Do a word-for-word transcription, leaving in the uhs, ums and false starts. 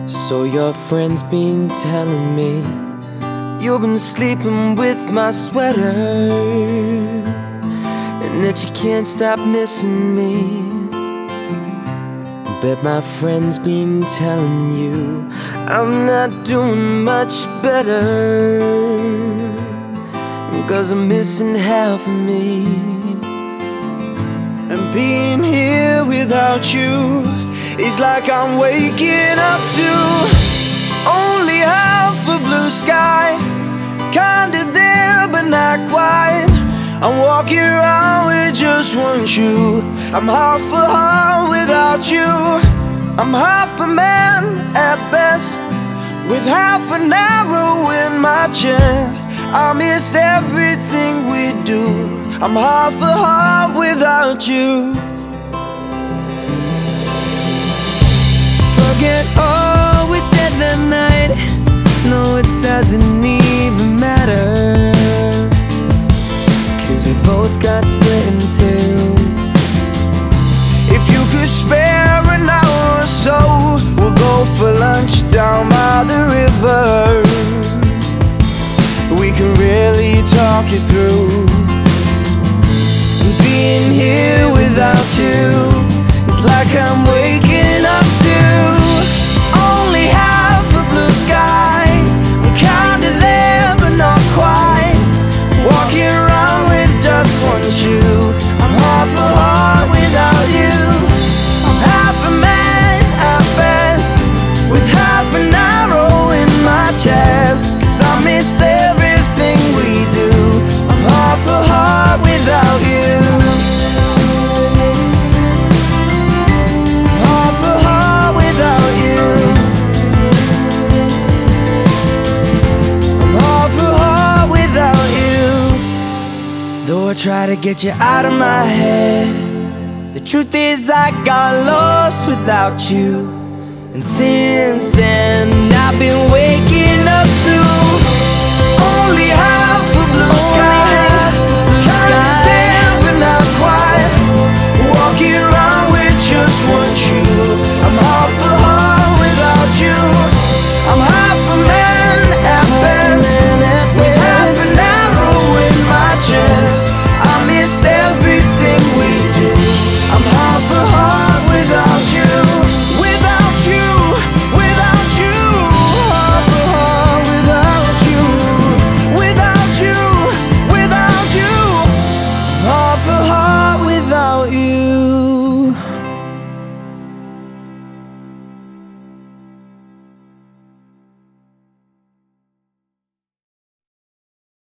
So your friend's been telling me you've been sleeping with my sweater, and that you can't stop missing me. Bet my friend's been telling you I'm not doing much better, 'cause I'm missing half of me. And being here without you is like I'm waking up to only half a blue sky, kinda there but not quite. I'm walking around with just one shoe. I'm half a heart without you. I'm half a man at best, with half an arrow in my chest. I miss everything we do. I'm half a heart without you. Forget all we said that night. No, it doesn't even matter, 'cause we both got split in two. If you could spare an hour or so, we'll go for lunch down by the river. We can really talk it through. Being here without you is like I'm waking up to only half a blue sky. I'm kinda there but not quite. Walking around with just one shoe. I'm half a heart without you. I'm half a man at best, with half an arrow in my chest. 'Cause I miss everything we do. I'm half a heart without you. Half a heart without you. I'm half a heart without you. Though I try to get you out of my head, the truth is I got lost without you. And since then I've been waking up to only half a blue sky.